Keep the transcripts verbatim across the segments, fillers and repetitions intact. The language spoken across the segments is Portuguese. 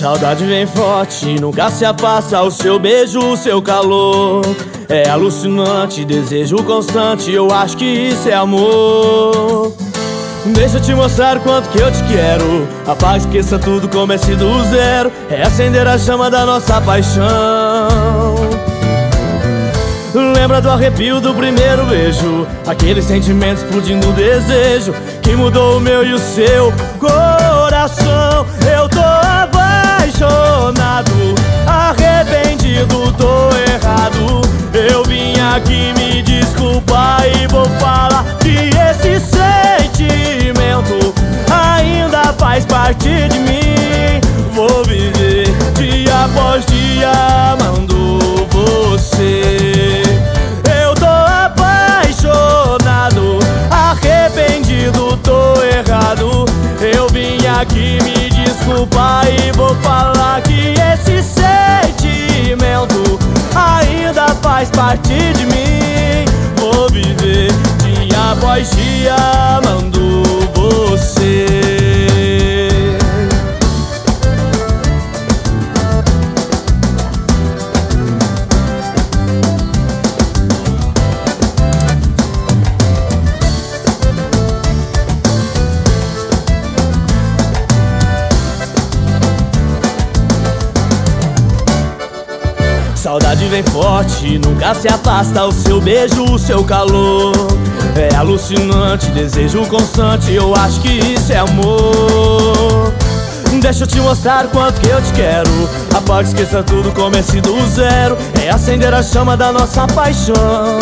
Saudade vem forte, nunca se afasta. O seu beijo, o seu calor é alucinante, desejo constante. Eu acho que isso é amor. Deixa eu te mostrar o quanto que eu te quero. Apaga, esqueça tudo, comece do zero. É acender a chama da nossa paixão. Lembra do arrepio do primeiro beijo, aquele sentimento explodindo o desejo que mudou o meu e o seu coração. Eu tô apaixonado, arrependido, tô errado. Eu vim aqui me desculpar e vou falar que esse sentimento ainda faz parte de mim. Vou viver dia após dia amando você. Eu tô apaixonado, arrependido, tô errado. Eu vim aqui me desculpar e vou falar que esse sentimento ainda faz parte de mim. Vou viver dia após dia amando você. Saudade vem forte, nunca se afasta. O seu beijo, o seu calor é alucinante, desejo constante. Eu acho que isso é amor. Deixa eu te mostrar o quanto que eu te quero. Apaga, esqueça tudo, comece do zero. É acender a chama da nossa paixão.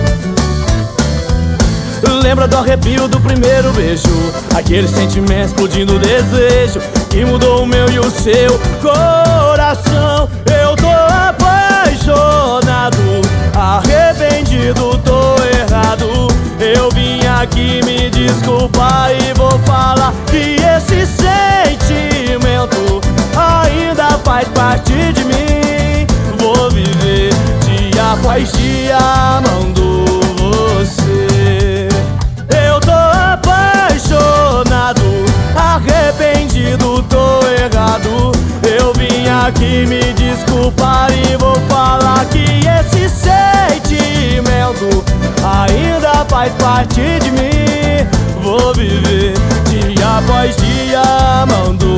Lembra do arrepio do primeiro beijo, aquele sentimento explodindo o desejo que mudou o meu e o seu coração. Eu tô apaixonado, arrependido, tô errado. Eu vim aqui me desculpar e vou falar que esse sentimento ainda faz parte de mim. Vou viver dia após dia amando você. Eu tô apaixonado, arrependido, tô errado. Eu vim aqui me desculpar e vou falar que esse sentimento ainda faz parte de mim. Vou viver dia após dia amando